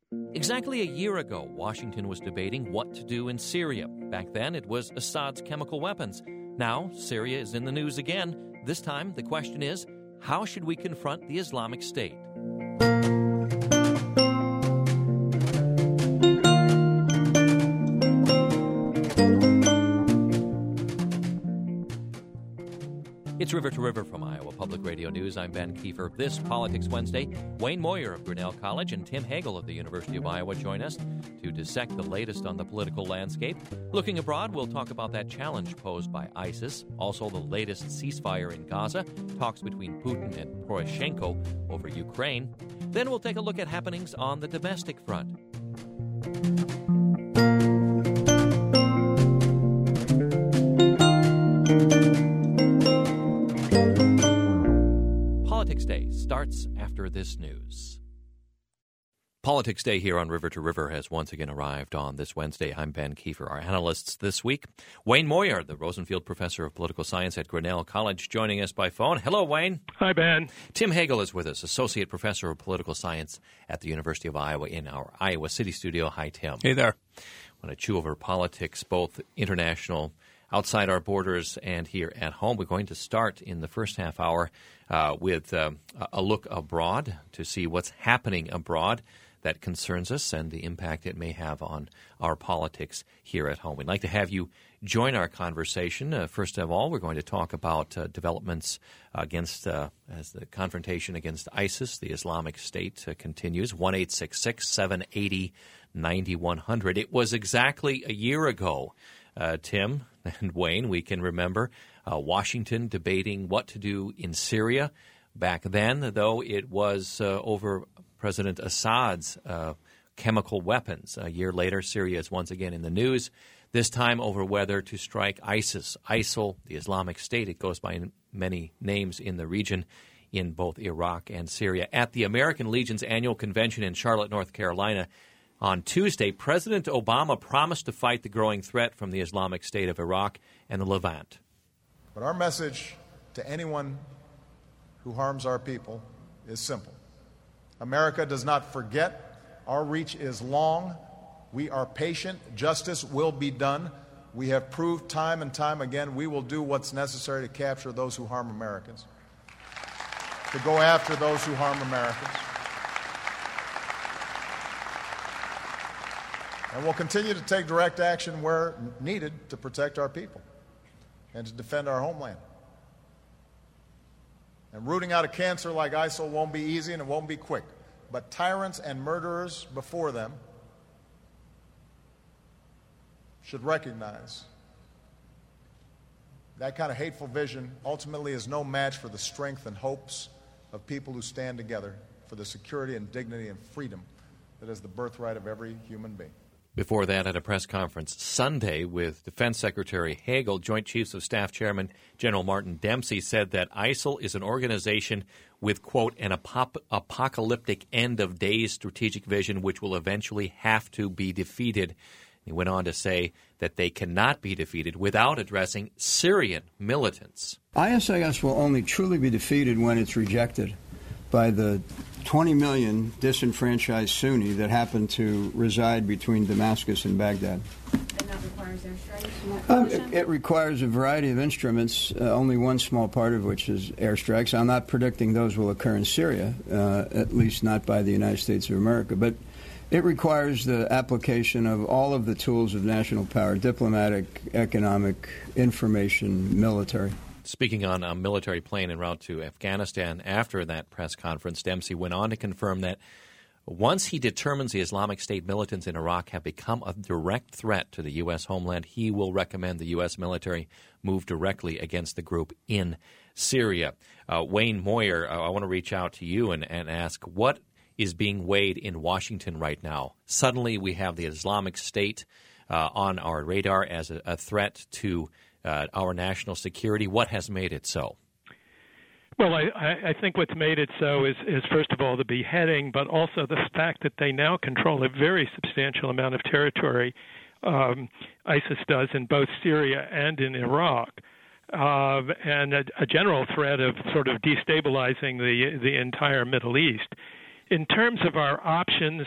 Exactly a year ago, Washington was debating what to do in Syria. Back then, it was Assad's chemical weapons. Now, Syria is in the news again. This time, the question is, how should we confront the Islamic State? It's River to River from Iowa Public Radio News. I'm Ben Kiefer. This Politics Wednesday, Wayne Moyer of Grinnell College and Tim Hagel of the University of Iowa join us to dissect the latest on the political landscape. Looking abroad, we'll talk about that challenge posed by ISIS, also the latest ceasefire in Gaza, talks between Putin and Poroshenko over Ukraine. Then we'll take a look at happenings on the domestic front. Politics Day starts after this news. Politics Day here on River to River has once again arrived on this Wednesday. I'm Ben Kiefer. Our analysts this week, Wayne Moyer, the Rosenfield Professor of Political Science at Grinnell College, joining us by phone. Hello, Wayne. Hi, Ben. Tim Hagel is with us, Associate Professor of Political Science at the University of Iowa in our Iowa City studio. Hi, Tim. Hey there. I want to chew over politics, both international, outside our borders, and here at home. We're going to start in the first half hour with a look abroad to see what's happening abroad that concerns us and the impact it may have on our politics here at home. We'd like to have you join our conversation. First of all, we're going to talk about developments against, as the confrontation against ISIS, the Islamic State, continues. 1-866-780-9100. It was exactly a year ago, Tim and Wayne, we can remember Washington debating what to do in Syria. Back then, though, it was over President Assad's chemical weapons. A year later, Syria is once again in the news, this time over whether to strike ISIS, ISIL, the Islamic State. It goes by many names in the region in both Iraq and Syria. At the American Legion's annual convention in Charlotte, North Carolina, on Tuesday, President Obama promised to fight the growing threat from the Islamic State of Iraq and the Levant. But our message to anyone who harms our people is simple. America does not forget. Our reach is long. We are patient. Justice will be done. We have proved time and time again we will do what's necessary to capture those who harm Americans, to go after those who harm Americans. And we'll continue to take direct action where needed to protect our people and to defend our homeland. And rooting out a cancer like ISIL won't be easy and it won't be quick. But tyrants and murderers before them should recognize that kind of hateful vision ultimately is no match for the strength and hopes of people who stand together for the security and dignity and freedom that is the birthright of every human being. Before that, at a press conference Sunday with Defense Secretary Hagel, Joint Chiefs of Staff Chairman General Martin Dempsey said that ISIL is an organization with, quote, an apocalyptic end-of-days strategic vision which will eventually have to be defeated. He went on to say that they cannot be defeated without addressing Syrian militants. ISIS will only truly be defeated when it's rejected by the 20 million disenfranchised Sunni that happen to reside between Damascus and Baghdad. And that requires airstrikes? It requires a variety of instruments, only one small part of which is airstrikes. I'm not predicting those will occur in Syria, at least not by the United States of America. But it requires the application of all of the tools of national power, diplomatic, economic, information, military. Speaking on a military plane en route to Afghanistan after that press conference, Dempsey went on to confirm that once he determines the Islamic State militants in Iraq have become a direct threat to the U.S. homeland, he will recommend the U.S. military move directly against the group in Syria. Wayne Moyer, I want to reach out to you and ask, what is being weighed in Washington right now? Suddenly we have the Islamic State on our radar as a threat to our national security. What has made it so? Well, I think what's made it so is first of all the beheading, but also the fact that they now control a very substantial amount of territory. ISIS does in both Syria and in Iraq, and a general threat of sort of destabilizing the entire Middle East. In terms of our options,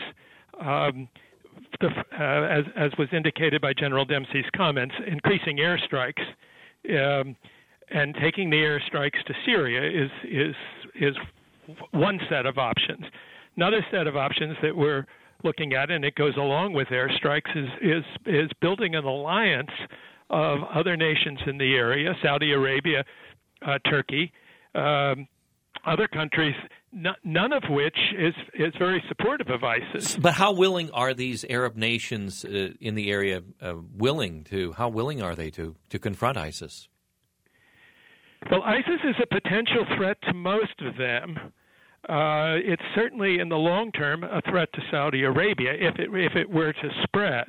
as was indicated by General Dempsey's comments, increasing airstrikes and taking the airstrikes to Syria is one set of options. Another set of options that we're looking at, and it goes along with airstrikes, is building an alliance of other nations in the area, Saudi Arabia, Turkey, other countries, none of which is very supportive of ISIS. But how willing are these Arab nations in the area how willing are they to confront ISIS? Well, ISIS is a potential threat to most of them. It's certainly in the long term a threat to Saudi Arabia if it were to spread.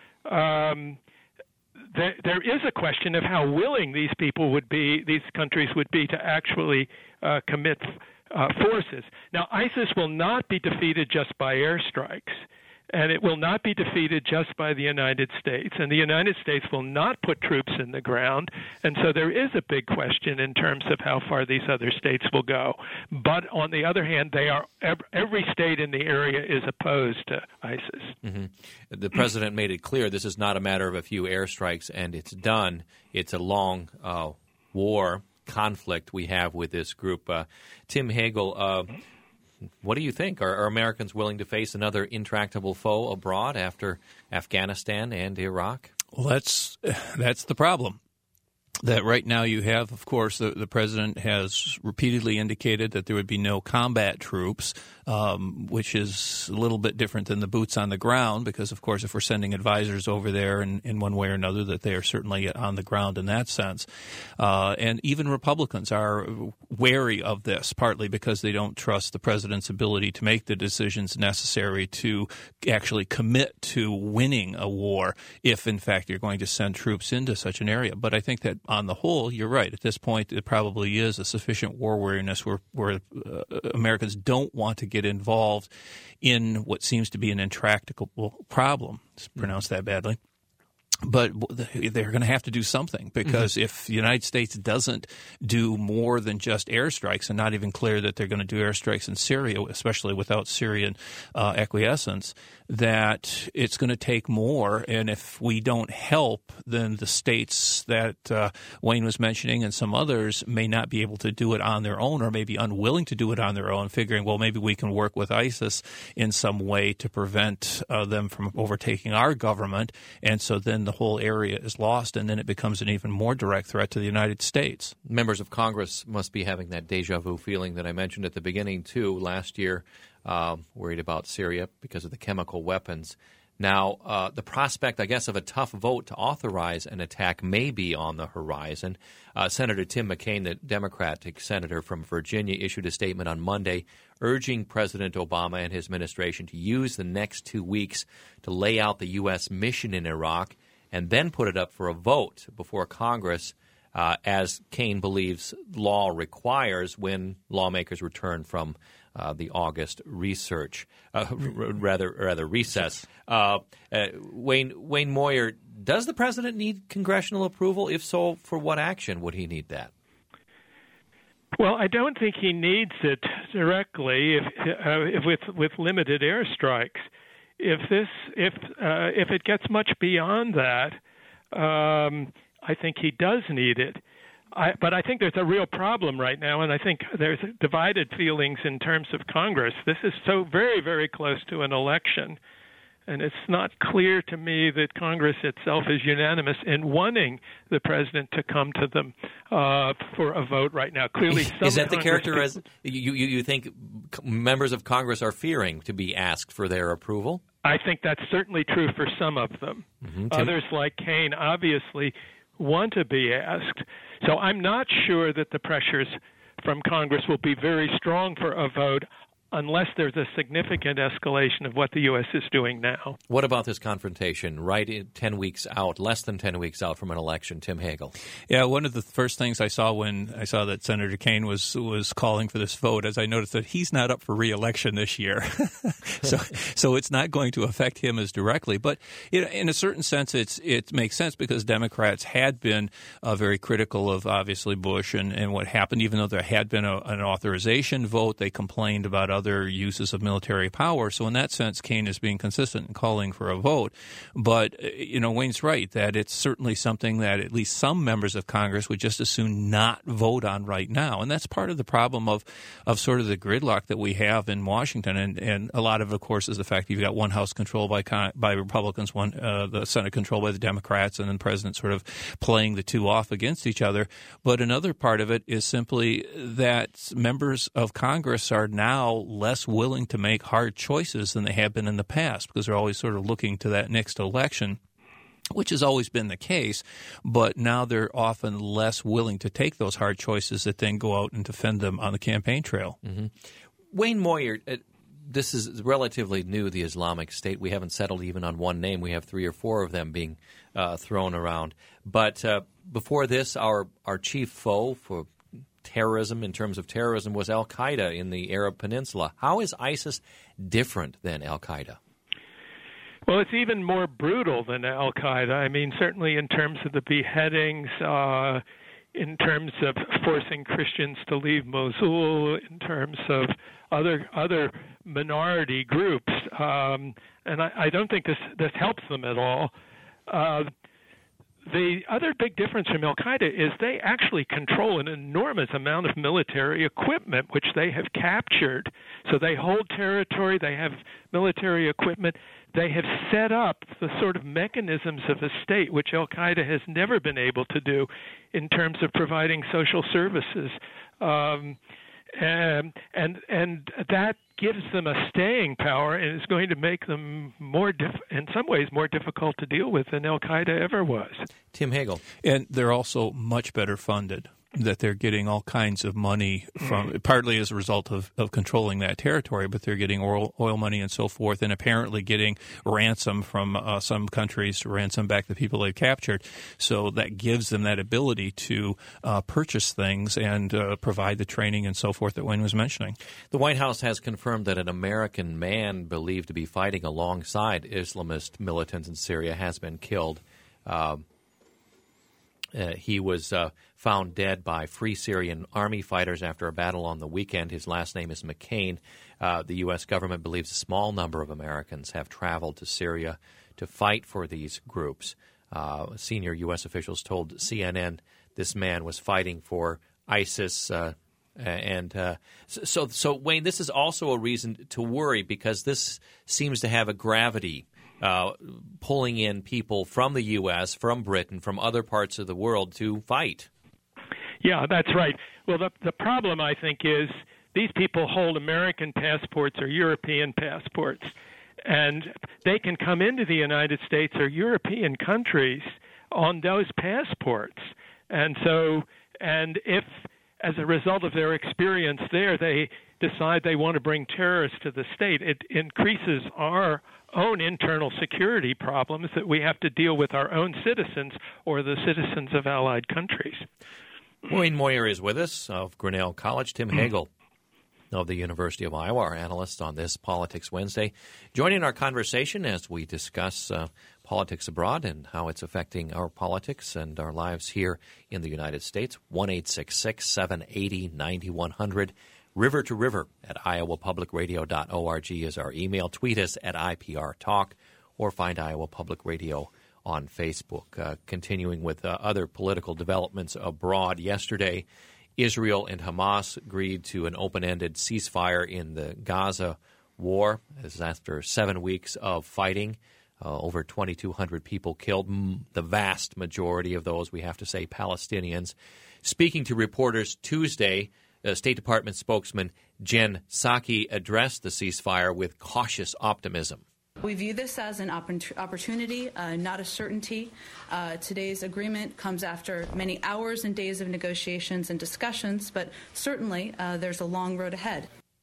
There is a question of how willing these countries would be to actually commit forces. Now, ISIS will not be defeated just by airstrikes, and it will not be defeated just by the United States, and the United States will not put troops in the ground, and so there is a big question in terms of how far these other states will go. But on the other hand, every state in the area is opposed to ISIS. Mm-hmm. The president made it clear this is not a matter of a few airstrikes and it's done. It's a long conflict we have with this group. Tim Hagel, what do you think? Are Americans willing to face another intractable foe abroad after Afghanistan and Iraq? Well, that's the problem. That right now you have, of course, the president has repeatedly indicated that there would be no combat troops, which is a little bit different than the boots on the ground because, of course, if we're sending advisors over there in one way or another, that they are certainly on the ground in that sense. And even Republicans are wary of this, partly because they don't trust the president's ability to make the decisions necessary to actually commit to winning a war if, in fact, you're going to send troops into such an area. But I think that on the whole, you're right. At this point, it probably is a sufficient war weariness where Americans don't want to get involved in what seems to be an intractable problem. Pronounced that badly. But they're going to have to do something because if the United States doesn't do more than just airstrikes and not even clear that they're going to do airstrikes in Syria, especially without Syrian acquiescence, that it's going to take more. And if we don't help, then the states that Wayne was mentioning and some others may not be able to do it on their own or may be unwilling to do it on their own, figuring, well, maybe we can work with ISIS in some way to prevent them from overtaking our government. And so then the whole area is lost, and then it becomes an even more direct threat to the United States. Members of Congress must be having that deja vu feeling that I mentioned at the beginning, too, last year, worried about Syria because of the chemical weapons. Now, the prospect, I guess, of a tough vote to authorize an attack may be on the horizon. Senator Tim McCain, the Democratic senator from Virginia, issued a statement on Monday urging President Obama and his administration to use the next 2 weeks to lay out the U.S. mission in Iraq and then put it up for a vote before Congress, as Kane believes law requires when lawmakers return from the August recess. Wayne Moyer, does the president need congressional approval? If so, for what action would he need that? Well, I don't think he needs it directly with limited airstrikes. If it gets much beyond that, I think he does need it. But I think there's a real problem right now, and I think there's divided feelings in terms of Congress. This is so very, very close to an election, and it's not clear to me that Congress itself is unanimous in wanting the president to come to them for a vote right now. Clearly, is that the character as you think members of Congress are fearing to be asked for their approval? I think that's certainly true for some of them. Others, like Kane, obviously want to be asked. So I'm not sure that the pressures from Congress will be very strong for a vote unless there's a significant escalation of what the U.S. is doing now. What about this confrontation right 10 weeks out, less than 10 weeks out from an election? Tim Hagel. Yeah, one of the first things I saw when I saw that Senator Kane was calling for this vote, as I noticed that he's not up for re-election this year. so it's not going to affect him as directly. But in a certain sense, it makes sense because Democrats had been very critical of, obviously, Bush and what happened. Even though there had been an authorization vote, they complained about other uses of military power. So in that sense, Kaine is being consistent in calling for a vote. But, Wayne's right that it's certainly something that at least some members of Congress would just as soon not vote on right now. And that's part of the problem of sort of the gridlock that we have in Washington. And a lot of course, is the fact that you've got one House controlled by Republicans, the Senate controlled by the Democrats, and then the president sort of playing the two off against each other. But another part of it is simply that members of Congress are now less willing to make hard choices than they have been in the past because they're always sort of looking to that next election, which has always been the case, but now they're often less willing to take those hard choices that then go out and defend them on the campaign trail. Mm-hmm. Wayne Moyer, this is relatively new, the Islamic State. We haven't settled even on one name. We have 3 or 4 of them being thrown around. But before this, our chief foe for terrorism, in terms of terrorism, was al-Qaeda in the Arab Peninsula. How is ISIS different than al-Qaeda? Well, it's even more brutal than al-Qaeda. I mean, certainly in terms of the beheadings, in terms of forcing Christians to leave Mosul, in terms of other minority groups, and I don't think this helps them at all. The other big difference from al-Qaeda is they actually control an enormous amount of military equipment, which they have captured. So they hold territory, they have military equipment, they have set up the sort of mechanisms of a state, which al-Qaeda has never been able to do in terms of providing social services. And that gives them a staying power and is going to make them in some ways more difficult to deal with than al-Qaeda ever was. Tim Hagel. And they're also much better funded, that they're getting all kinds of money from, partly as a result of controlling that territory, but they're getting oil money and so forth, and apparently getting ransom from some countries to ransom back the people they've captured. So that gives them that ability to purchase things and provide the training and so forth that Wayne was mentioning. The White House has confirmed that an American man believed to be fighting alongside Islamist militants in Syria has been killed. He was found dead by Free Syrian Army fighters after a battle on the weekend. His last name is McCain. The U.S. government believes a small number of Americans have traveled to Syria to fight for these groups. Senior U.S. officials told CNN this man was fighting for ISIS. So, Wayne, this is also a reason to worry because this seems to have a gravity pulling in people from the U.S., from Britain, from other parts of the world to fight. Yeah, that's right. Well, the problem, I think, is these people hold American passports or European passports, and they can come into the United States or European countries on those passports. And if, as a result of their experience there, they decide they want to bring terrorists to the state, it increases our own internal security problems that we have to deal with our own citizens or the citizens of allied countries. Wayne Moyer is with us of Grinnell College. Tim Hagel of the University of Iowa, our analyst on this Politics Wednesday, joining our conversation as we discuss politics abroad and how it's affecting our politics and our lives here in the United States. 1-866-780-9100. River to River at iowapublicradio.org is our email. Tweet us at IPR Talk or find Iowa Public Radio on Facebook. Continuing with other political developments abroad, yesterday Israel and Hamas agreed to an open-ended ceasefire in the Gaza war. This is after 7 weeks of fighting. Over 2,200 people killed, the vast majority of those, we have to say, Palestinians. Speaking to reporters Tuesday, State Department spokesman Jen Psaki addressed the ceasefire with cautious optimism. We view this as an opportunity, not a certainty. Today's agreement comes after many hours and days of negotiations and discussions, but certainly there's a long road ahead.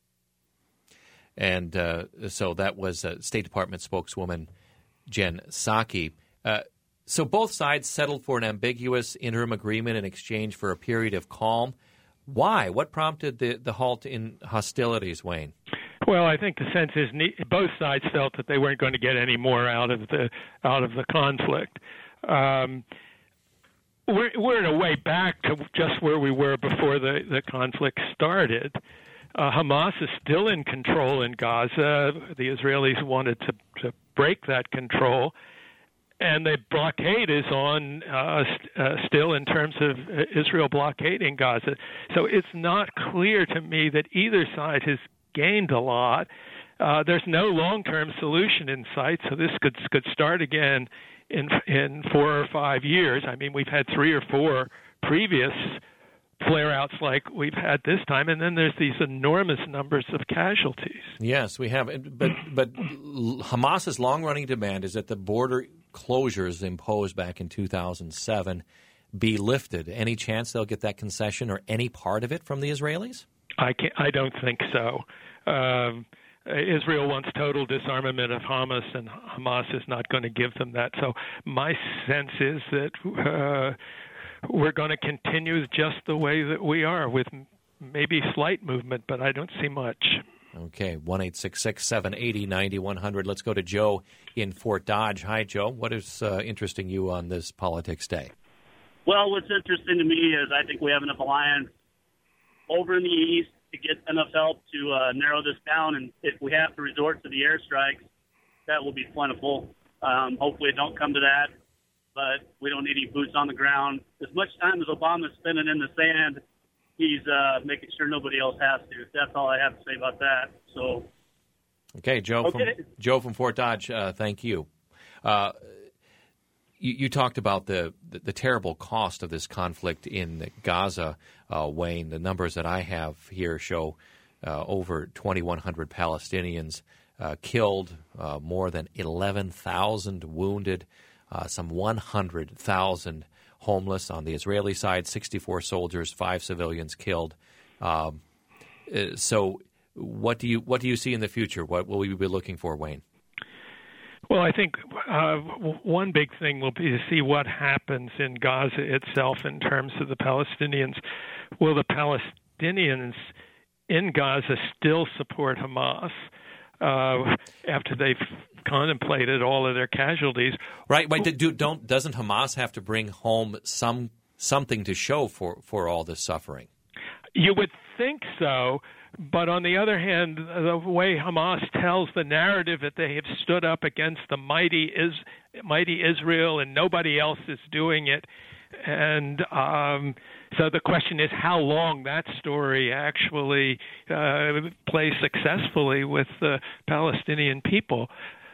And so that was State Department spokeswoman Jen Psaki. So both sides settled for an ambiguous interim agreement in exchange for a period of calm. Why? What prompted the halt in hostilities, Wayne? Well, I think the sense is both sides felt that they weren't going to get any more out of the conflict. We're in a way back to just where we were before the conflict started. Hamas is still in control in Gaza. The Israelis wanted to break that control. And the blockade is on still in terms of Israel blockading Gaza. So it's not clear to me that either side has gained a lot. There's no long-term solution in sight, so this could start again in 4 or 5 years. I mean, we've had 3 or 4 previous flare-outs like we've had this time, and then there's these enormous numbers of casualties. Yes, we have. But Hamas's long-running demand is that the border closures imposed back in 2007 be lifted. Any chance they'll get that concession or any part of it from the Israelis? I don't think so. Israel wants total disarmament of Hamas, and Hamas is not going to give them that. So my sense is that we're going to continue just the way that we are, with maybe slight movement, but I don't see much. Okay, 1-866-780-9100. Let's go to Joe in Fort Dodge. Hi, Joe. What is interesting you on this Politics Day? Well, what's interesting to me is I think we have enough alliance over in the east to get enough help to narrow this down. And if we have to resort to the airstrikes, that will be plentiful. Hopefully it don't come to that, but we don't need any boots on the ground. As much time as Obama's spending in the sand, he's making sure nobody else has to. That's all I have to say about that. So, okay, Joe from Fort Dodge. Thank you. You talked about the terrible cost of this conflict in Gaza, Wayne. The numbers that I have here show over 2,100 Palestinians killed, more than 11,000 wounded, some 100,000 homeless on the Israeli side, 64 soldiers, 5 civilians killed. So what do you see in the future? What will we be looking for, Wayne? Well, I think one big thing will be to see what happens in Gaza itself in terms of the Palestinians. Will the Palestinians in Gaza still support Hamas after they've contemplated all of their casualties? Right. Doesn't Hamas have to bring home something to show for all this suffering? You would think so. But on the other hand, the way Hamas tells the narrative that they have stood up against the mighty Israel and nobody else is doing it, and so the question is how long that story actually plays successfully with the Palestinian people.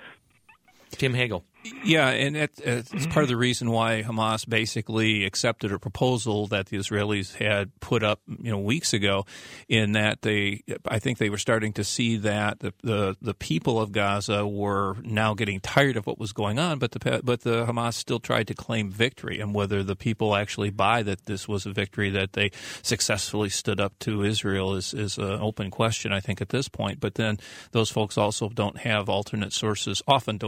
Tim Hagel. Yeah, and it's part of the reason why Hamas basically accepted a proposal that the Israelis had put up, weeks ago, in that I think they were starting to see that the people of Gaza were now getting tired of what was going on, but the Hamas still tried to claim victory, and whether the people actually buy that this was a victory that they successfully stood up to Israel is an open question, I think, at this point. But then those folks also often don't have alternate sources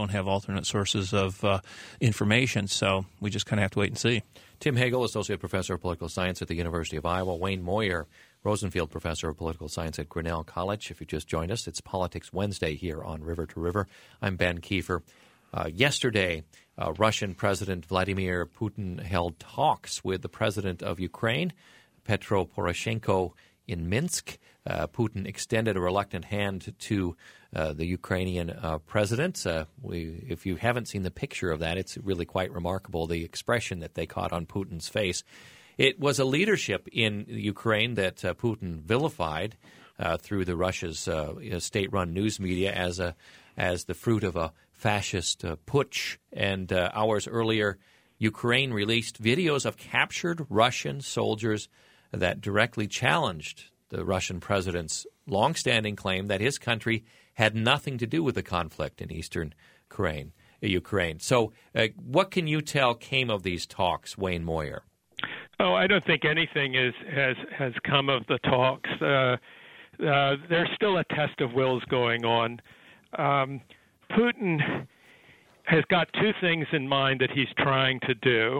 of information, so we just kind of have to wait and see. Tim Hagel, Associate Professor of Political Science at the University of Iowa. Wayne Moyer, Rosenfield Professor of Political Science at Grinnell College. If you just joined us, it's Politics Wednesday here on River to River. I'm Ben Kiefer. Yesterday, Russian President Vladimir Putin held talks with the president of Ukraine, Petro Poroshenko, in Minsk. Putin extended a reluctant hand to the Ukrainian president. If you haven't seen the picture of that, it's really quite remarkable, the expression that they caught on Putin's face. It was a leadership in Ukraine that Putin vilified through the Russia's state-run news media as the fruit of a fascist putsch. And hours earlier, Ukraine released videos of captured Russian soldiers that directly challenged the Russian president's longstanding claim that his country had nothing to do with the conflict in eastern Ukraine. So what can you tell came of these talks, Wayne Moyer? Oh, I don't think anything has come of the talks. There's still a test of wills going on. Putin has got 2 things in mind that he's trying to do.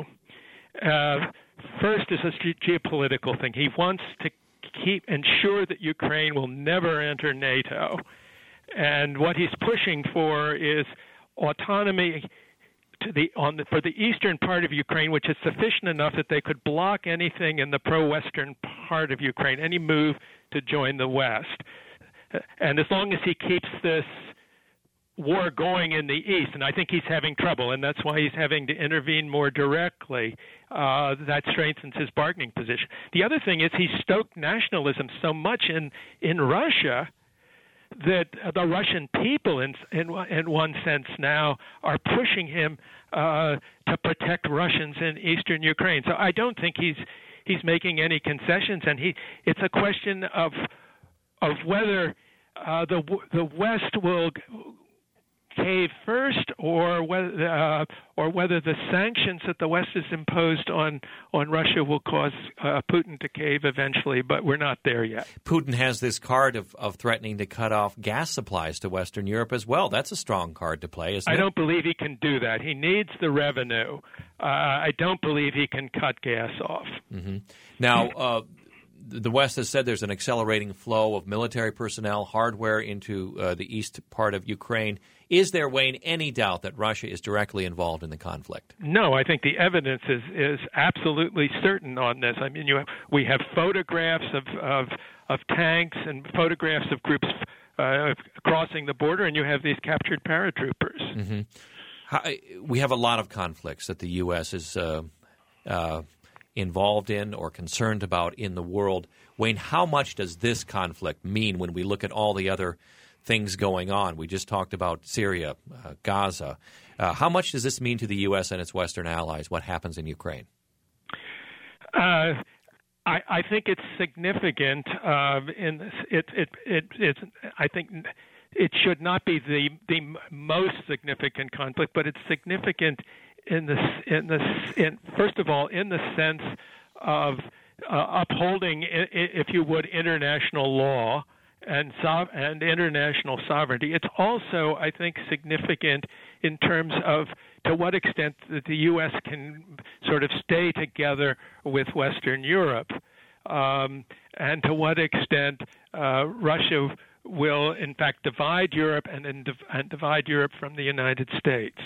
First is a geopolitical thing. He wants to ensure that Ukraine will never enter NATO. And what he's pushing for is autonomy for the eastern part of Ukraine, which is sufficient enough that they could block anything in the pro-Western part of Ukraine, any move to join the West. And as long as he keeps this war going in the east, and I think he's having trouble, and that's why he's having to intervene more directly, that strengthens his bargaining position. The other thing is he stoked nationalism so much in Russia that the Russian people, in one sense now, are pushing him to protect Russians in eastern Ukraine. So I don't think he's making any concessions, and it's a question of whether the West will cave first, or whether the sanctions that the West has imposed on Russia will cause Putin to cave eventually, but we're not there yet. Putin has this card of threatening to cut off gas supplies to Western Europe as well. That's a strong card to play, isn't it? I don't believe he can do that. He needs the revenue. I don't believe he can cut gas off. Mm-hmm. Now, the West has said there's an accelerating flow of military personnel, hardware into the east part of Ukraine. Is there, Wayne, any doubt that Russia is directly involved in the conflict? No, I think the evidence is absolutely certain on this. I mean, we have photographs of tanks and photographs of groups crossing the border, and you have these captured paratroopers. Mm-hmm. We have a lot of conflicts that the U.S. is involved in or concerned about in the world. Wayne, how much does this conflict mean when we look at all the other things going on? We just talked about Syria, Gaza. How much does this mean to the U.S. and its Western allies, what happens in Ukraine? I think it's significant. I think it should not be the most significant conflict, but it's significant first of all, in the sense of upholding, if you would, international law and international sovereignty. It's also, I think, significant in terms of to what extent that the U.S. can sort of stay together with Western Europe, and to what extent Russia will, in fact, divide Europe and divide Europe from the United States.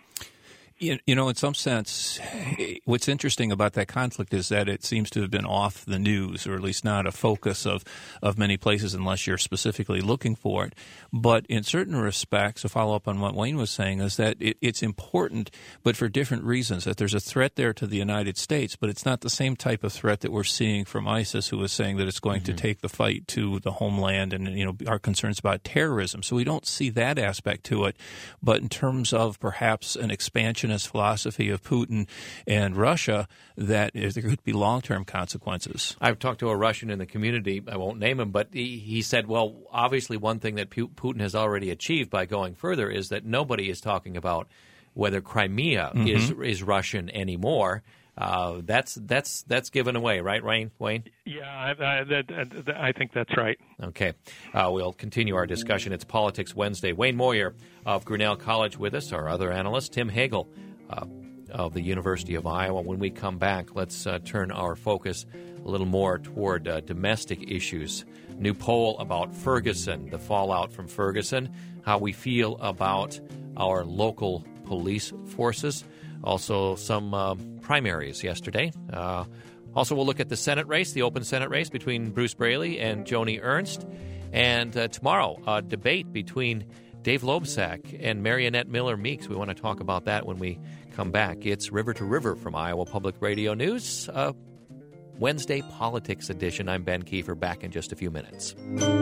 You know, in some sense, what's interesting about that conflict is that it seems to have been off the news, or at least not a focus of many places unless you're specifically looking for it. But in certain respects, to follow up on what Wayne was saying, is that it's important, but for different reasons, that there's a threat there to the United States, but it's not the same type of threat that we're seeing from ISIS, who is saying that it's going to take the fight to the homeland, and, you know, our concerns about terrorism. So we don't see that aspect to it. But in terms of perhaps an expansionist philosophy of Putin and Russia, that there could be long-term consequences. I've talked to a Russian in the community. I won't name him, but he said, well, obviously one thing that Putin has already achieved by going further is that nobody is talking about whether Crimea is Russian anymore. That's given away, right, Wayne? Yeah, I think that's right. Okay. We'll continue our discussion. It's Politics Wednesday. Wayne Moyer of Grinnell College with us, our other analyst, Tim Hagel of the University of Iowa. When we come back, let's turn our focus a little more toward domestic issues. New poll about Ferguson, the fallout from Ferguson, how we feel about our local police forces. Also, some primaries yesterday. Also, we'll look at the Senate race, the open Senate race between Bruce Braley and Joni Ernst. And tomorrow, a debate between Dave Loebsack and Marionette Miller Meeks. We want to talk about that when we come back. It's River to River from Iowa Public Radio News, Wednesday Politics Edition. I'm Ben Kiefer, back in just a few minutes.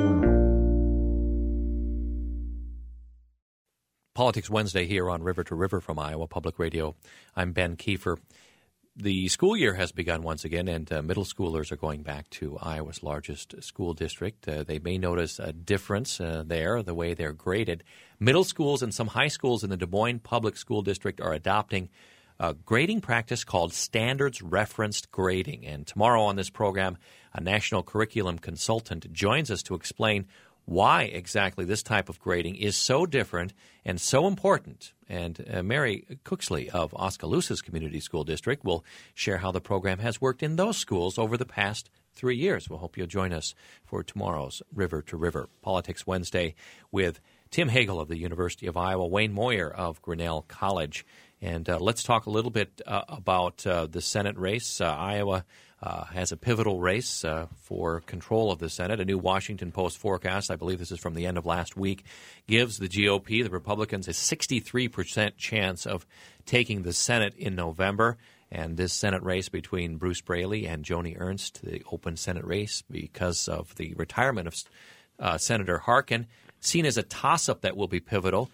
Politics Wednesday here on River to River from Iowa Public Radio. I'm Ben Kiefer. The school year has begun once again, and middle schoolers are going back to Iowa's largest school district. They may notice a difference there, the way they're graded. Middle schools and some high schools in the Des Moines Public School District are adopting a grading practice called standards referenced grading. And tomorrow on this program, a national curriculum consultant joins us to explain why exactly this type of grading is so different and so important. And Mary Cooksley of Oskaloosa's Community School District will share how the program has worked in those schools over the past 3 years. We'll hope you'll join us for tomorrow's River to River. Politics Wednesday with Tim Hagel of the University of Iowa, Wayne Moyer of Grinnell College. And let's talk a little bit about the Senate race. Iowa has a pivotal race for control of the Senate. A new Washington Post forecast, I believe this is from the end of last week, gives the GOP, the Republicans, a 63% chance of taking the Senate in November. And this Senate race between Bruce Braley and Joni Ernst, the open Senate race because of the retirement of Senator Harkin, seen as a toss-up that will be pivotal.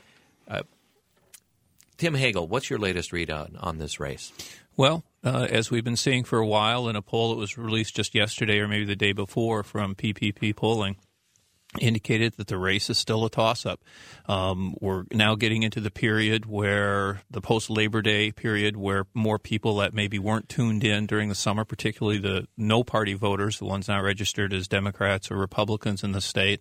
Tim Hagel, what's your latest read on this race? Well, as we've been seeing for a while in a poll that was released just yesterday or maybe the day before from PPP polling, indicated that the race is still a toss-up. We're now getting into the period where the post-Labor Day period where more people that maybe weren't tuned in during the summer, particularly the no-party voters, the ones not registered as Democrats or Republicans in the state,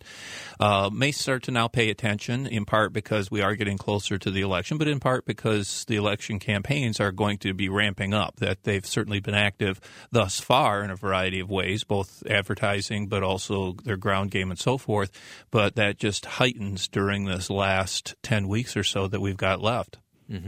may start to now pay attention, in part because we are getting closer to the election, but in part because the election campaigns are going to be ramping up, that they've certainly been active thus far in a variety of ways, both advertising but also their ground game and so forth. But that just heightens during this last 10 weeks or so that we've got left.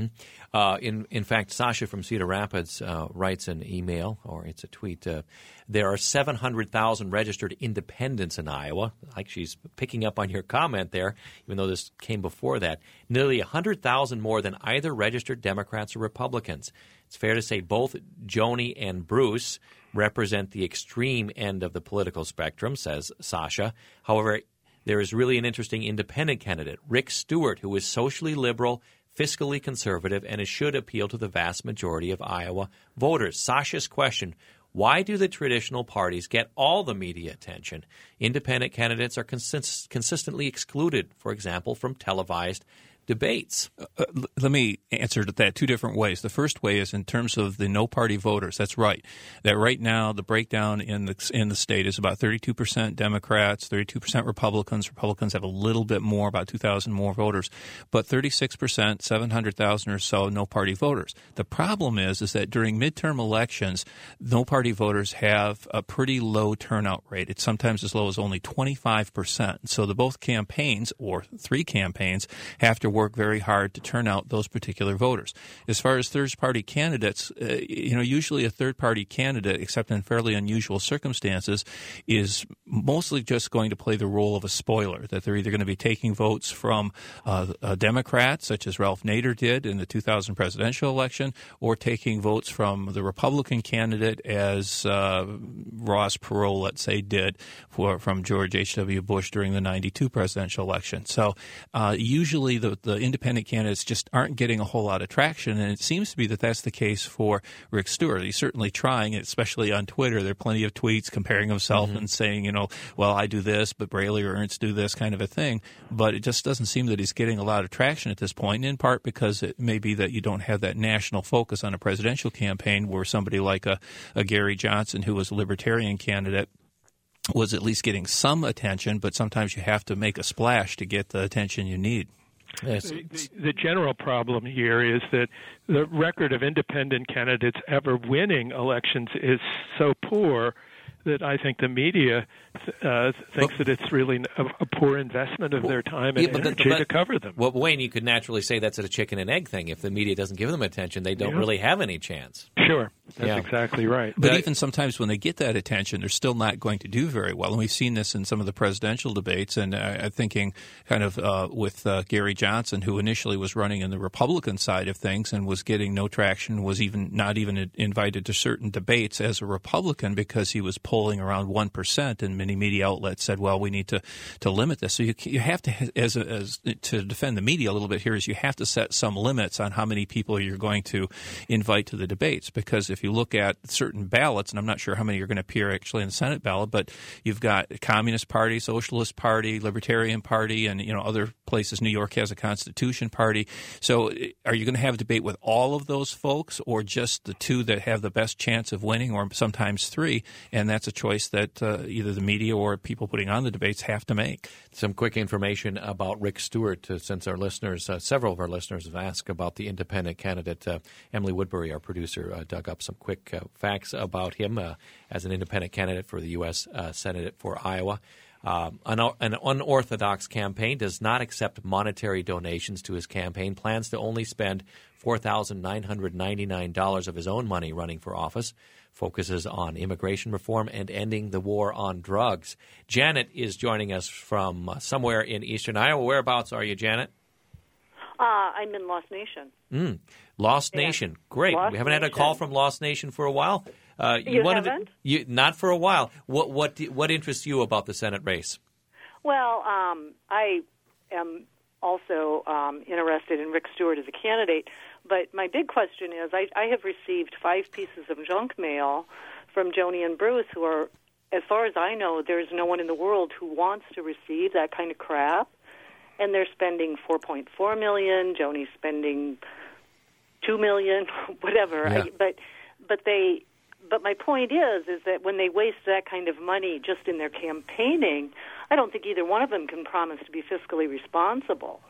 Mm-hmm. In fact, Sasha from Cedar Rapids writes an email, or it's a tweet. There are 700,000 registered independents in Iowa. Like she's picking up on your comment there, even though this came before that. Nearly 100,000 more than either registered Democrats or Republicans. It's fair to say both Joni and Bruce represent the extreme end of the political spectrum, says Sasha. However, there is really an interesting independent candidate, Rick Stewart, who is socially liberal, fiscally conservative, and it should appeal to the vast majority of Iowa voters. Sasha's question, why do the traditional parties get all the media attention? Independent candidates are consistently excluded, for example, from televised debates. Let me answer that two different ways. The first way is in terms of the no-party voters. That's right. That right now the breakdown in the state is about 32% Democrats, 32% Republicans. Republicans have a little bit more, about 2,000 more voters, but 36%, 700,000 or so no-party voters. The problem is that during midterm elections, no-party voters have a pretty low turnout rate. It's sometimes as low as only 25%. So the both campaigns, or three campaigns, have to work very hard to turn out those particular voters. As far as third-party candidates, usually a third-party candidate, except in fairly unusual circumstances, is mostly just going to play the role of a spoiler, that they're either going to be taking votes from Democrats, such as Ralph Nader did in the 2000 presidential election, or taking votes from the Republican candidate, as Ross Perot, let's say, did from George H.W. Bush during the 92 presidential election. So usually the independent candidates just aren't getting a whole lot of traction, and it seems to be that that's the case for Rick Stewart. He's certainly trying, especially on Twitter. There are plenty of tweets comparing himself and saying, well, I do this, but Braley or Ernst do this kind of a thing. But it just doesn't seem that he's getting a lot of traction at this point, in part because it may be that you don't have that national focus on a presidential campaign where somebody like a Gary Johnson, who was a libertarian candidate, was at least getting some attention, but sometimes you have to make a splash to get the attention you need. Yes. The general problem here is that the record of independent candidates ever winning elections is so poor that I think the media thinks that it's really a poor investment of their time and energy to cover them. Well, Wayne, you could naturally say that's a chicken and egg thing. If the media doesn't give them attention, they don't really have any chance. Sure. That's exactly right. But even sometimes when they get that attention, they're still not going to do very well. And we've seen this in some of the presidential debates. And I'm thinking kind of with Gary Johnson, who initially was running in the Republican side of things and was getting no traction, was not even invited to certain debates as a Republican because he was polling around 1%. And many media outlets said, well, we need to limit this. So you have to, as to defend the media a little bit here, is you have to set some limits on how many people you're going to invite to the debates. Because if you look at certain ballots, and I'm not sure how many are going to appear actually in the Senate ballot, but you've got Communist Party, Socialist Party, Libertarian Party, and other places. New York has a Constitution Party. So are you going to have a debate with all of those folks, or just the two that have the best chance of winning, or sometimes three? And that's a choice that either the media or people putting on the debates have to make. Some quick information about Rick Stewart, since our listeners, several of our listeners have asked about the independent candidate. Emily Woodbury, our producer, dug up some quick facts about him as an independent candidate for the U.S. Senate for Iowa. An unorthodox campaign does not accept monetary donations to his campaign, plans to only spend $4,999 of his own money running for office, focuses on immigration reform and ending the war on drugs. Janet is joining us from somewhere in eastern Iowa. Whereabouts are you, Janet? I'm in Lost Nation. Lost Nation. Great. We haven't had a call from Lost Nation for a while. You haven't? Not for a while. What interests you about the Senate race? Well, I am also interested in Rick Stewart as a candidate. But my big question is, I have received 5 pieces of junk mail from Joni and Bruce, who are, as far as I know, there's no one in the world who wants to receive that kind of crap. And they're spending $4.4 million. Joni's spending $2 million, whatever. Yeah. But my point is that when they waste that kind of money just in their campaigning, I don't think either one of them can promise to be fiscally responsible.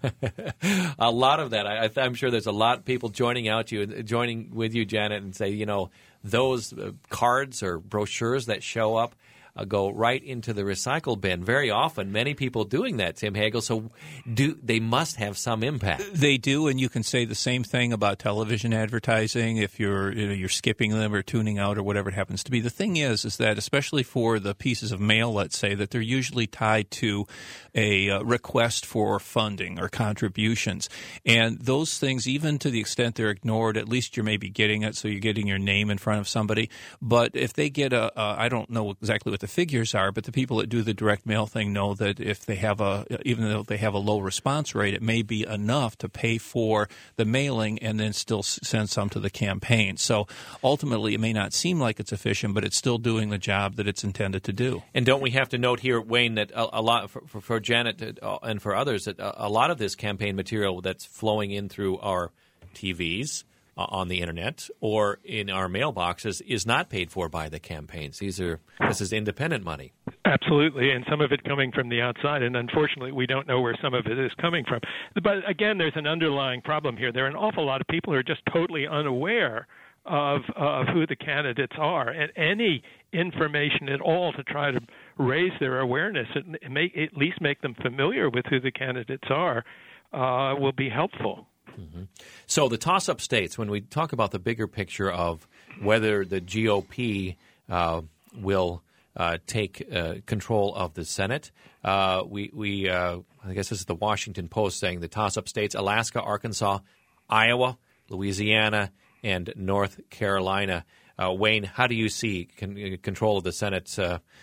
A lot of that. I'm sure there's a lot of people joining with you, Janet, and say, those cards or brochures that show up go right into the recycle bin. Very often, many people doing that, Tim Hagel, so they must have some impact. They do, and you can say the same thing about television advertising if you're skipping them or tuning out or whatever it happens to be. The thing is that especially for the pieces of mail, let's say, that they're usually tied to a request for funding or contributions. And those things, even to the extent they're ignored, at least you're maybe getting it, so you're getting your name in front of somebody. But if they get I don't know exactly what the figures are, but the people that do the direct mail thing know that if they have even though they have a low response rate, it may be enough to pay for the mailing and then still send some to the campaign. So ultimately, it may not seem like it's efficient, but it's still doing the job that it's intended to do. And don't we have to note here, Wayne, that a lot for Janet and for others, that a lot of this campaign material that's flowing in through our TVs, on the internet or in our mailboxes is not paid for by the campaigns. This is independent money. Absolutely, and some of it coming from the outside, and unfortunately we don't know where some of it is coming from. But again, there's an underlying problem here. There are an awful lot of people who are just totally unaware of who the candidates are, and any information at all to try to raise their awareness and at least make them familiar with who the candidates are will be helpful. Mm-hmm. So the toss-up states, when we talk about the bigger picture of whether the GOP will take control of the Senate, I guess this is the Washington Post saying the toss-up states, Alaska, Arkansas, Iowa, Louisiana, and North Carolina. Wayne, how do you see control of the Senate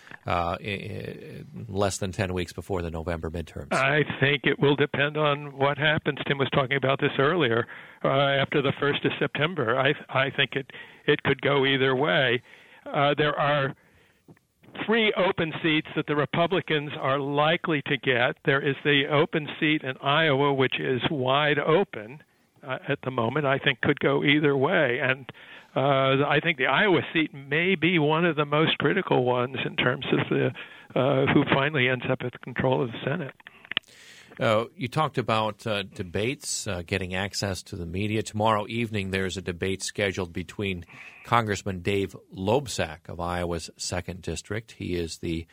less than 10 weeks before the November midterms? I think it will depend on what happens. Tim was talking about this earlier. After the 1st of September, I think it could go either way. There are 3 open seats that the Republicans are likely to get. There is the open seat in Iowa, which is wide open at the moment. I think could go either way. And I think the Iowa seat may be one of the most critical ones in terms of who finally ends up at control of the Senate. You talked about debates, getting access to the media. Tomorrow evening there's a debate scheduled between Congressman Dave Loebsack of Iowa's 2nd District. He is the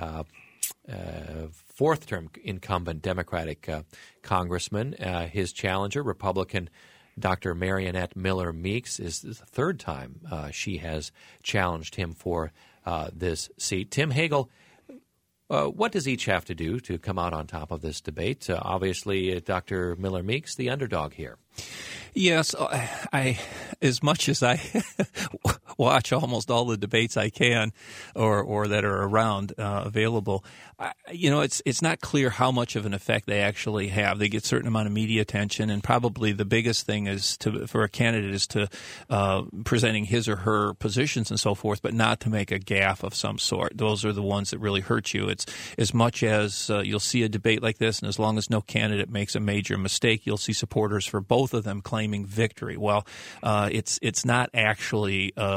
4th-term incumbent Democratic congressman. His challenger, Republican Dr. Marionette Miller Meeks, is the 3rd time she has challenged him for this seat. Tim Hagel, what does each have to do to come out on top of this debate? Obviously, Dr. Miller Meeks, the underdog here. Yes, as much as I watch almost all the debates I can or that are around available, it's not clear how much of an effect they actually have. They get a certain amount of media attention, and probably the biggest thing is for a candidate is to presenting his or her positions and so forth, but not to make a gaffe of some sort. Those are the ones that really hurt you. It's as much as you'll see a debate like this, and as long as no candidate makes a major mistake, you'll see supporters for both of them claiming victory. Well, it's not actually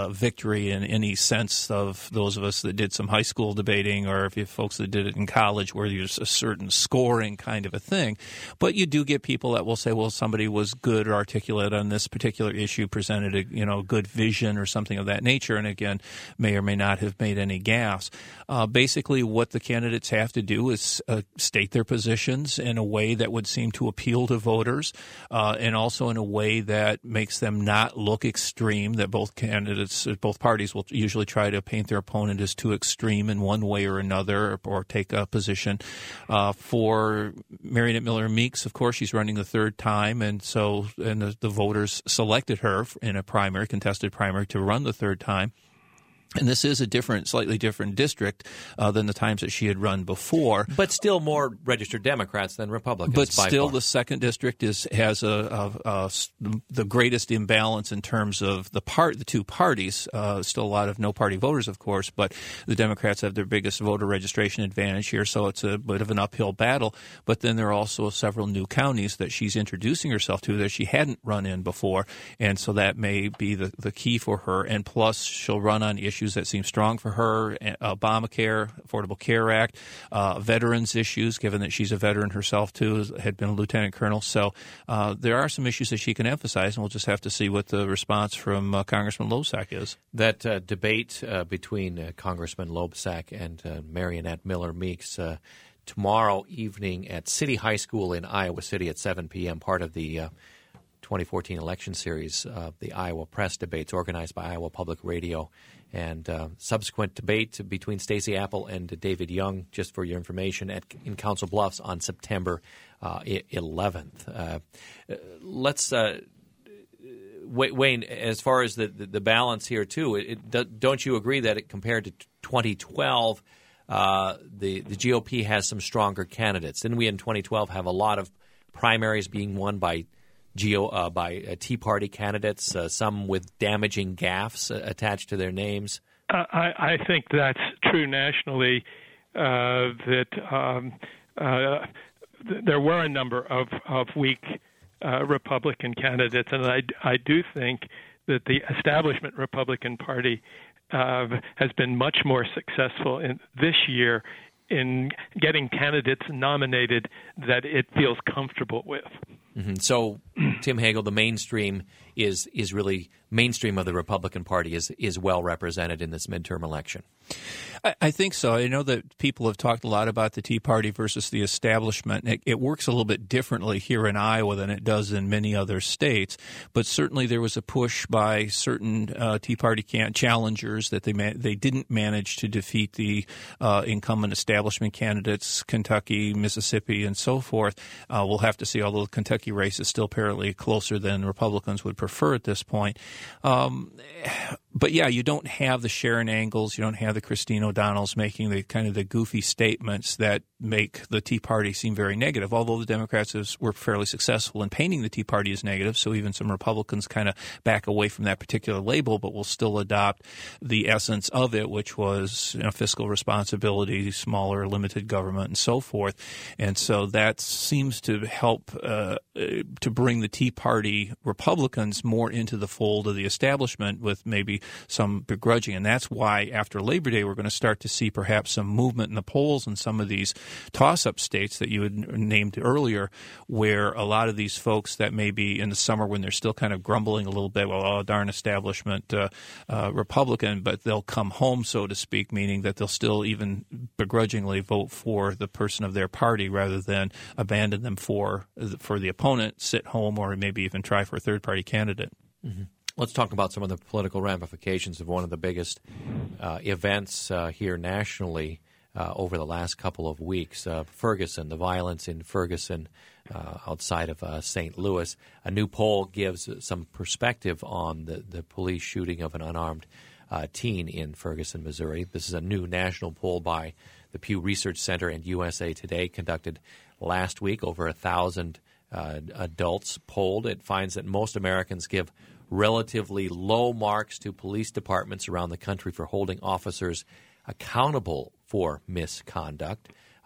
victory in any sense of those of us that did some high school debating, or if you folks that did it in college, where there's a certain scoring kind of a thing. But you do get people that will say, well, somebody was good or articulate on this particular issue, presented a good vision or something of that nature, and again, may or may not have made any gaffes. Basically, what the candidates have to do is state their positions in a way that would seem to appeal to voters, and also in a way that makes them not look extreme, that both parties will usually try to paint their opponent as too extreme in one way or another, or take a position. For Mariannette Miller Meeks, of course, she's running the third time, and the voters selected her in a contested primary to run the third time. And this is a slightly different district than the times that she had run before. But still more registered Democrats than Republicans. But still, the second district has the greatest imbalance in terms of the two parties. Still a lot of no-party voters, of course, but the Democrats have their biggest voter registration advantage here, so it's a bit of an uphill battle. But then there are also several new counties that she's introducing herself to that she hadn't run in before, and so that may be the key for her. And plus, she'll run on issues that seem strong for her: Obamacare, Affordable Care Act, veterans issues, given that she's a veteran herself too, had been a lieutenant colonel. So there are some issues that she can emphasize, and we'll just have to see what the response from Congressman Loebsack is. That debate between Congressman Loebsack and Mariannette Miller Meeks tomorrow evening at City High School in Iowa City at 7 p.m., part of the 2014 election series, the Iowa Press Debates, organized by Iowa Public Radio, and subsequent debate between Stacey Apple and David Young, just for your information, in Council Bluffs on September 11th. Wayne, as far as the balance here, too, don't you agree that compared to 2012, the GOP has some stronger candidates? Didn't we in 2012 have a lot of primaries being won by Tea Party candidates, some with damaging gaffes attached to their names? I think that's true nationally, that there were a number of weak Republican candidates, and I do think that the establishment Republican Party has been much more successful this year in getting candidates nominated that it feels comfortable with. Mm-hmm. So, Tim Hagel, the mainstream is really mainstream of the Republican Party is well represented in this midterm election. I think so. I know that people have talked a lot about the Tea Party versus the establishment. It works a little bit differently here in Iowa than it does in many other states, but certainly there was a push by certain Tea Party challengers that they didn't manage to defeat the incumbent establishment candidates, Kentucky, Mississippi, and so forth. We'll have to see, although the Kentucky race is still apparently closer than Republicans would prefer at this point. But yeah, you don't have the Sharon Angles, you don't have the Christine O'Donnells making the kind of the goofy statements that make the Tea Party seem very negative, although the Democrats were fairly successful in painting the Tea Party as negative, so even some Republicans kind of back away from that particular label, but will still adopt the essence of it, which was fiscal responsibility, smaller, limited government, and so forth. And so that seems to help to bring the Tea Party Republicans more into the fold of the establishment with maybe some begrudging. And that's why after Labor Day we're going to start to see perhaps some movement in the polls in some of these toss-up states that you had named earlier, where a lot of these folks that may be in the summer when they're still kind of grumbling a little bit, well, oh, darn establishment Republican, but they'll come home, so to speak, meaning that they'll still even begrudgingly vote for the person of their party rather than abandon them for the opponent, sit home, or maybe even try for a third-party candidate. Mm-hmm. Let's talk about some of the political ramifications of one of the biggest events here nationally over the last couple of weeks. Ferguson, the violence in Ferguson outside of St. Louis. A new poll gives some perspective on the police shooting of an unarmed teen in Ferguson, Missouri. This is a new national poll by the Pew Research Center and USA Today, conducted last week. Over 1,000 adults polled. It finds that most Americans give relatively low marks to police departments around the country for holding officers accountable for misconduct.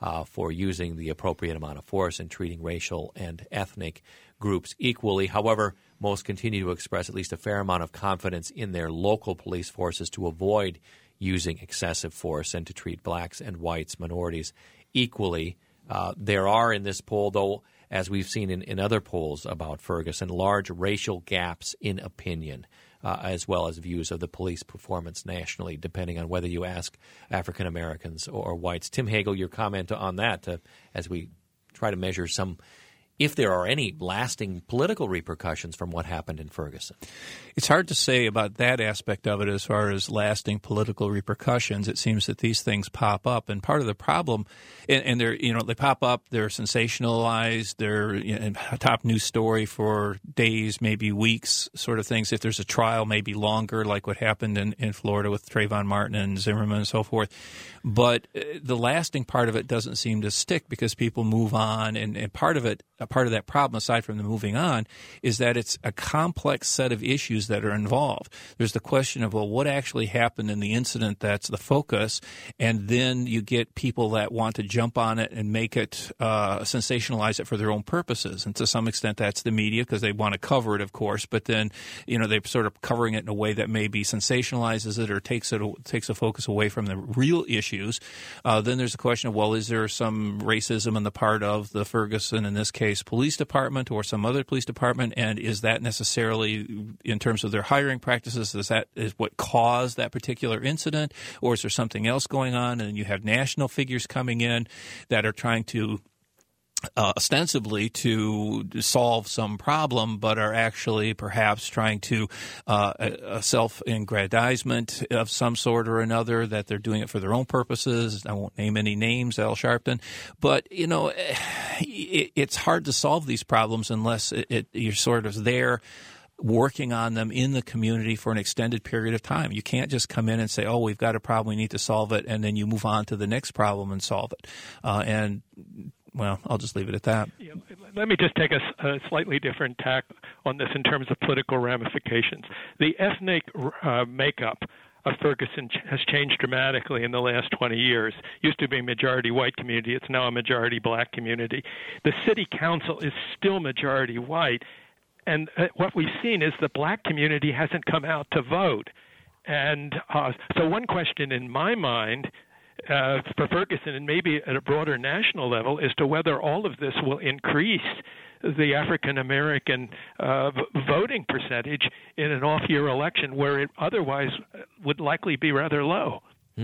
for using the appropriate amount of force and treating racial and ethnic groups equally. However, most continue to express at least a fair amount of confidence in their local police forces to avoid using excessive force and to treat blacks and whites, minorities equally. There are in this poll, though, as we've seen in other polls about Ferguson, large racial gaps in opinion, as well as views of the police performance nationally, depending on whether you ask African Americans or whites. Tim Hagel, your comment on that as we try to measure if there are any lasting political repercussions from what happened in Ferguson. It's hard to say about that aspect of it as far as lasting political repercussions. It seems that these things pop up, and part of the problem, and they're, they pop up, they're sensationalized, they're a top news story for days, maybe weeks, sort of things. If there's a trial, maybe longer, like what happened in Florida with Trayvon Martin and Zimmerman and so forth. But the lasting part of it doesn't seem to stick because people move on, and part of that problem, aside from the moving on, is that it's a complex set of issues that are involved. There's the question of, well, what actually happened in the incident that's the focus, and then you get people that want to jump on it and make it sensationalize it for their own purposes. And to some extent that's the media because they want to cover it, of course, but then they're sort of covering it in a way that maybe sensationalizes it or takes a focus away from the real issues. Then there's the question of, well, is there some racism on the part of the Ferguson, in this case, police department or some other police department, and is that necessarily, in terms of their hiring practices, is what caused that particular incident, or is there something else going on? And you have national figures coming in that are trying to ostensibly to solve some problem, but are actually perhaps trying to a self-aggrandizement of some sort or another, that they're doing it for their own purposes. I won't name any names, Al Sharpton, but it's hard to solve these problems unless you're sort of there working on them in the community for an extended period of time. You can't just come in and say, oh, we've got a problem, we need to solve it, and then you move on to the next problem and solve it. Well, I'll just leave it at that. Yeah, let me just take a slightly different tack on this in terms of political ramifications. The ethnic makeup of Ferguson has changed dramatically in the last 20 years. Used to be a majority white community. It's now a majority black community. The city council is still majority white. And what we've seen is the black community hasn't come out to vote. And so one question in my mind for Ferguson, and maybe at a broader national level, as to whether all of this will increase the African-American voting percentage in an off-year election where it otherwise would likely be rather low.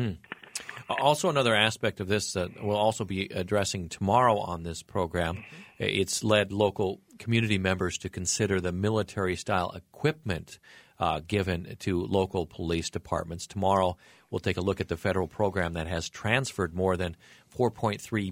Also, another aspect of this that we'll also be addressing tomorrow on this program, it's led local community members to consider the military-style equipment given to local police departments. Tomorrow, we'll take a look at the federal program that has transferred more than $4.3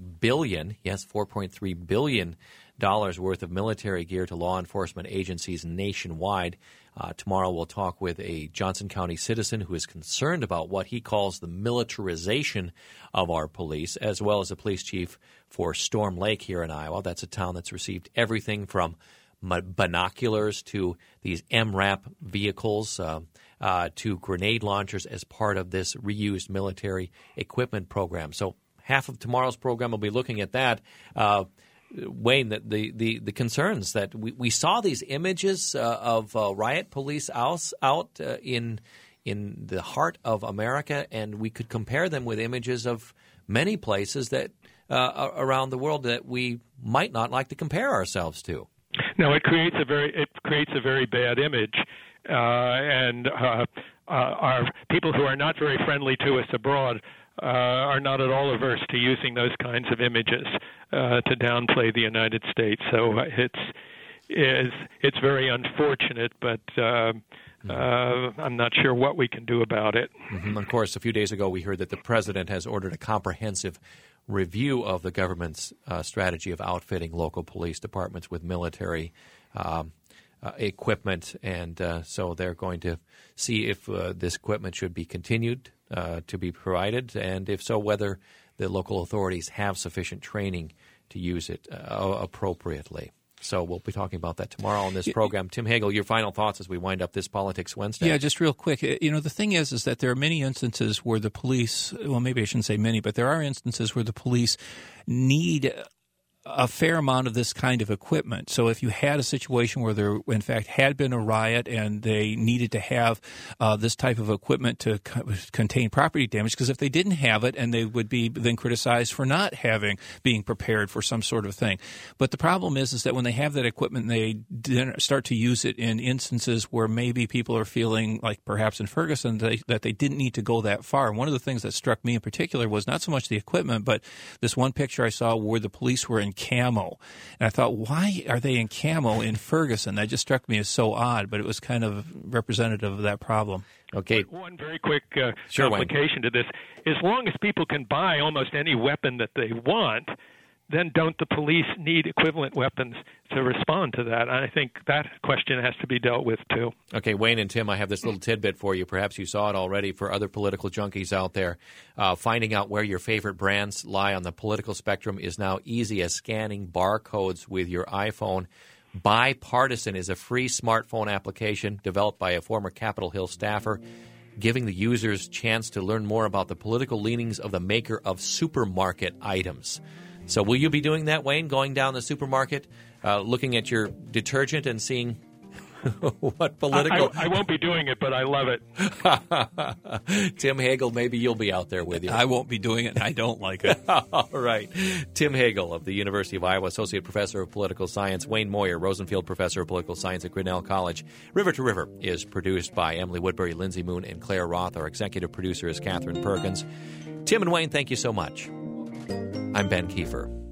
billion worth of military gear to law enforcement agencies nationwide. Tomorrow, we'll talk with a Johnson County citizen who is concerned about what he calls the militarization of our police, as well as the police chief for Storm Lake here in Iowa. That's a town that's received everything from binoculars to these MRAP vehicles to grenade launchers as part of this reused military equipment program. So half of tomorrow's program will be looking at that. Wayne, the concerns that we saw these images of riot police out in the heart of America, and we could compare them with images of many places that around the world that we might not like to compare ourselves to. No, it creates a very bad image, and our people who are not very friendly to us abroad are not at all averse to using those kinds of images to downplay the United States. So it's very unfortunate, but I'm not sure what we can do about it. Mm-hmm. Of course, a few days ago we heard that the president has ordered a comprehensive review of the government's strategy of outfitting local police departments with military equipment, and so they're going to see if this equipment should be continued to be provided, and if so, whether the local authorities have sufficient training to use it appropriately. So we'll be talking about that tomorrow on this program. Tim Hagel, your final thoughts as we wind up this Politics Wednesday. Yeah, just real quick. The thing is that there are many instances where the police, well, maybe I shouldn't say many, but there are instances where the police need a fair amount of this kind of equipment. So if you had a situation where there, in fact, had been a riot and they needed to have this type of equipment to contain property damage, because if they didn't have it, and they would be then criticized for not being prepared for some sort of thing. But the problem is that when they have that equipment, they start to use it in instances where maybe people are feeling like perhaps in Ferguson that they didn't need to go that far. And one of the things that struck me in particular was not so much the equipment, but this one picture I saw where the police were in camo. And I thought, why are they in camo in Ferguson? That just struck me as so odd, but it was kind of representative of that problem. Okay. One very quick complication to this. As long as people can buy almost any weapon that they want, then don't the police need equivalent weapons to respond to that? I think that question has to be dealt with, too. Okay, Wayne and Tim, I have this little tidbit for you. Perhaps you saw it already for other political junkies out there. Finding out where your favorite brands lie on the political spectrum is now easy as scanning barcodes with your iPhone. Bipartisan is a free smartphone application developed by a former Capitol Hill staffer, giving the users a chance to learn more about the political leanings of the maker of supermarket items. So will you be doing that, Wayne, going down the supermarket, looking at your detergent and seeing what political... I won't be doing it, but I love it. Tim Hagel, maybe you'll be out there with you. I won't be doing it, and I don't like it. All right. Tim Hagel of the University of Iowa, Associate Professor of Political Science. Wayne Moyer, Rosenfield Professor of Political Science at Grinnell College. River to River is produced by Emily Woodbury, Lindsay Moon, and Claire Roth. Our executive producer is Catherine Perkins. Tim and Wayne, thank you so much. I'm Ben Kiefer.